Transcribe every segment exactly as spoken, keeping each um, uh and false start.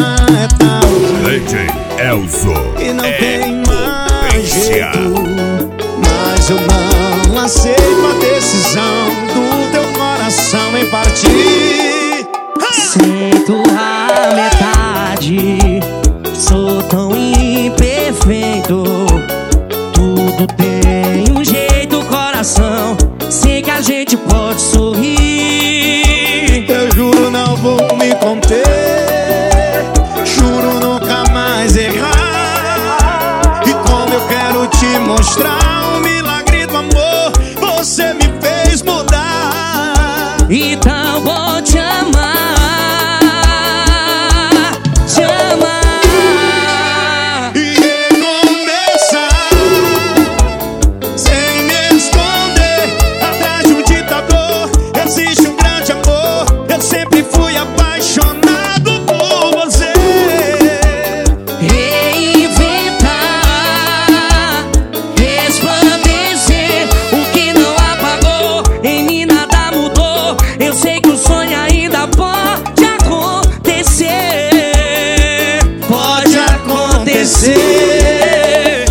é tal D J Elzo e não é tem mais potência. jeito. Mas eu não aceito a decisão do teu coração em partir. Sinto a metade, sou tão imperfeito. Tudo tem um jeito, coração. Sei que a gente pode sorrir. Eu juro não vou me conter, juro nunca mais errar. E como eu quero te mostrar o milagre do amor, você me fez mudar. Então vou te amar, te amar e recomeçar, sem me esconder atrás de um ditador. Existe um grande amor, eu sempre fui apaixonado por você. Reinventar, resplandecer, o que não apagou, em mim nada mudou. Eu sei que o sonho ainda pode acontecer. Pode acontecer.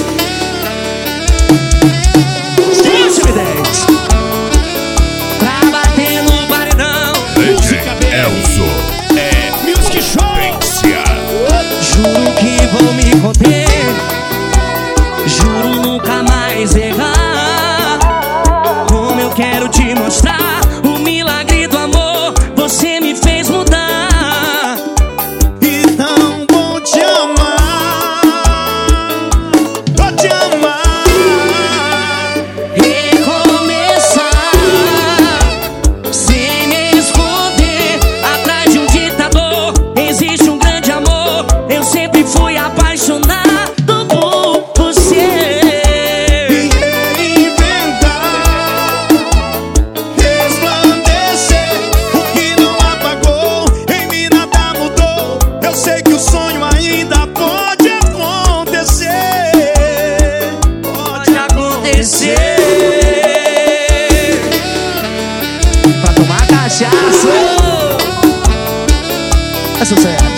Puxa-me dez pra bater no paredão. D J Elzo é Music Show. potência. Juro que vou me conter, juro nunca mais errar. Como eu quero te mostrar o milagre do amor, você me fez mudar. Então vou te amar, vou te amar. Recomeçar, sem me esconder atrás de um ditador. Existe um grande amor, eu sempre fui apaixonado por você. E reinventar, resplandecer, o que não apagou, em mim nada mudou. Eu sei que o sonho ainda pode acontecer. Pode acontecer. Pra tomar cachaça é sucesso.